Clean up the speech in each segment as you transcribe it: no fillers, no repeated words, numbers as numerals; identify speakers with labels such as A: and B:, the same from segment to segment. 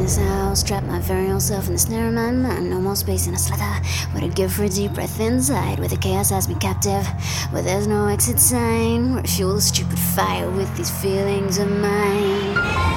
A: this house, trap my very own self in the snare of my mind. No more space in a slither. What I'd give for a deep breath inside, where the chaos has me captive, where there's no exit sign, where I fuel the stupid fire with these feelings of mine.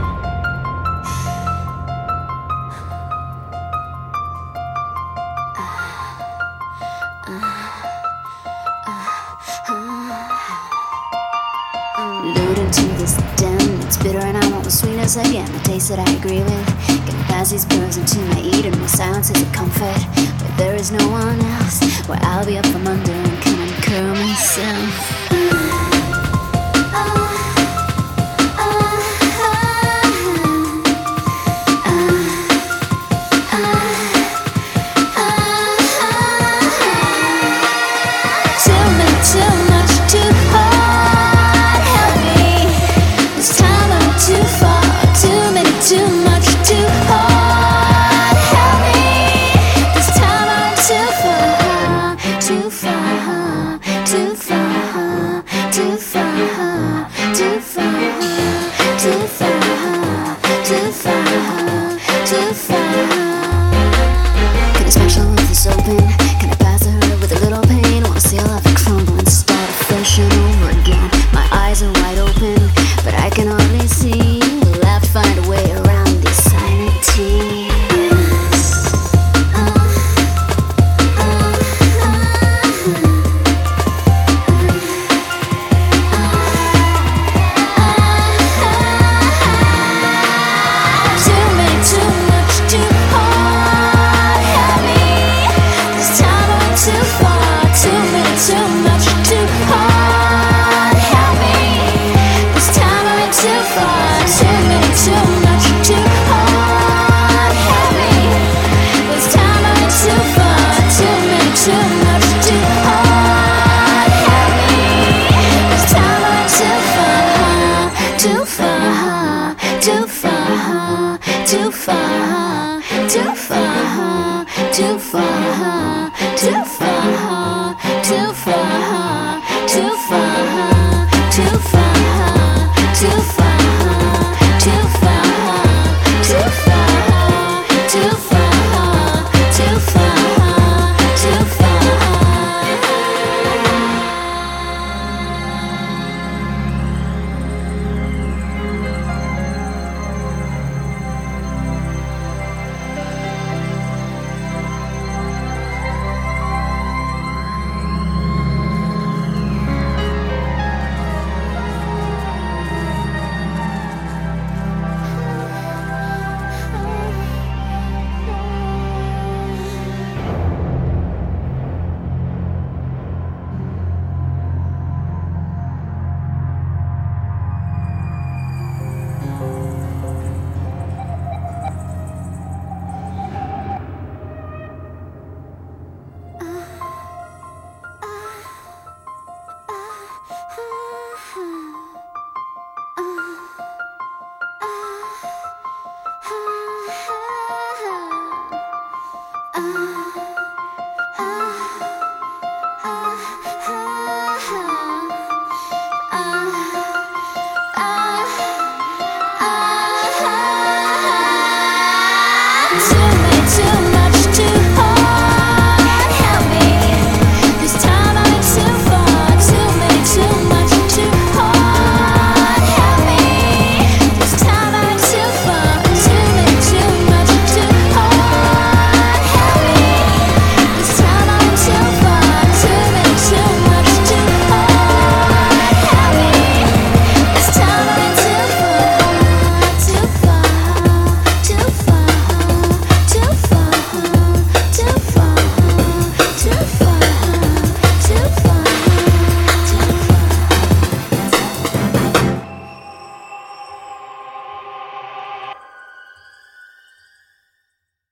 A: Lured into this den, it's bitter and I want the sweetness again. The taste that I agree with, getting past these burns into my eating. My silence is a comfort, but there is no one else, where I'll be up from under and can incur myself.